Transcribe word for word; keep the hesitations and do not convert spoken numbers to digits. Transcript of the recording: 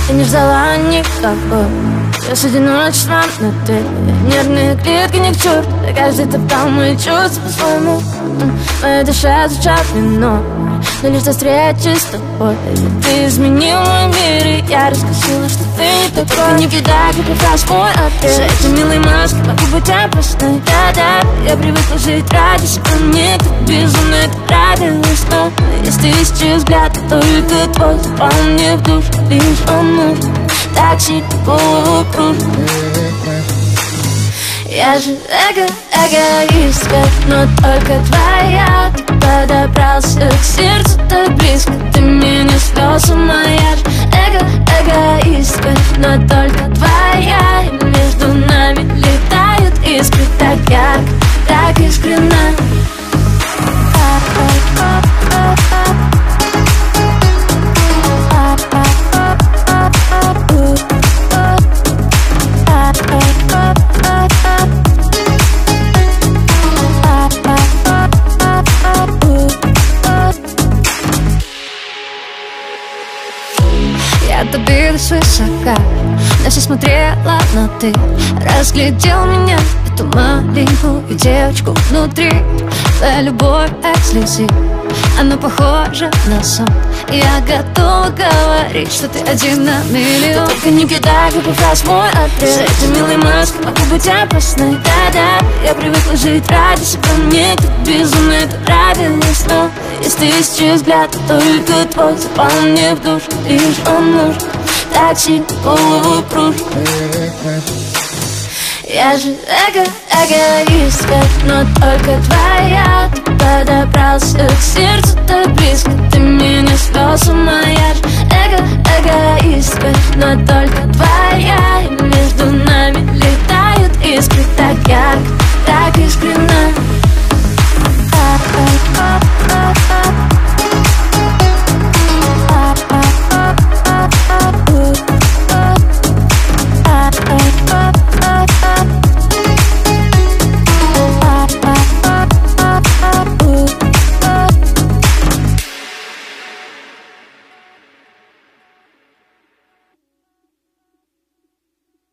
Я не ждала никого, я с одиночеством на ты. Нервные клетки не к черту, каждый топтал мои чувства по-своему. Моя душа звучат вино, но лишь до встречи с тобой ты изменил мой мир, и я раскусила, что ты не такой. Ты не кидай, как раз мой ответ. За этой милой маской могу быть опасной. Да-да, я привыкла жить ради себя, мне так безумно это нравилось. Но если исчез взгляд, то только твой запал мне в душу. Лишь он нужен, так сильно голову кружит. Я же эго-эгоистка, но только твоя. Ты подобрался к сердцу так близко, ты меня свел с ума. Я же эго-эгоистка, но только твоя. И между нами летают искры так ярко, так искренно. Я добилась свысока, на все смотрела, но ты разглядел меня, эту маленькую девочку внутри. Твоя любовь как слезы, она похожа на сон. Я готова говорить, что ты один на миллион. Ты только не кидай, как раз мой ответ. За этой милой маской могу быть опасной. Да-да, я привыкла жить ради себя, мне так безумно это нравилось. Но если исчез взгляд, то только твой запал мне в душу. Лишь он нужен, так сильно голову кружит. Я же эго-эгоистка, но только твоя. Ты подобрался к сердцу так близко, ты меня свел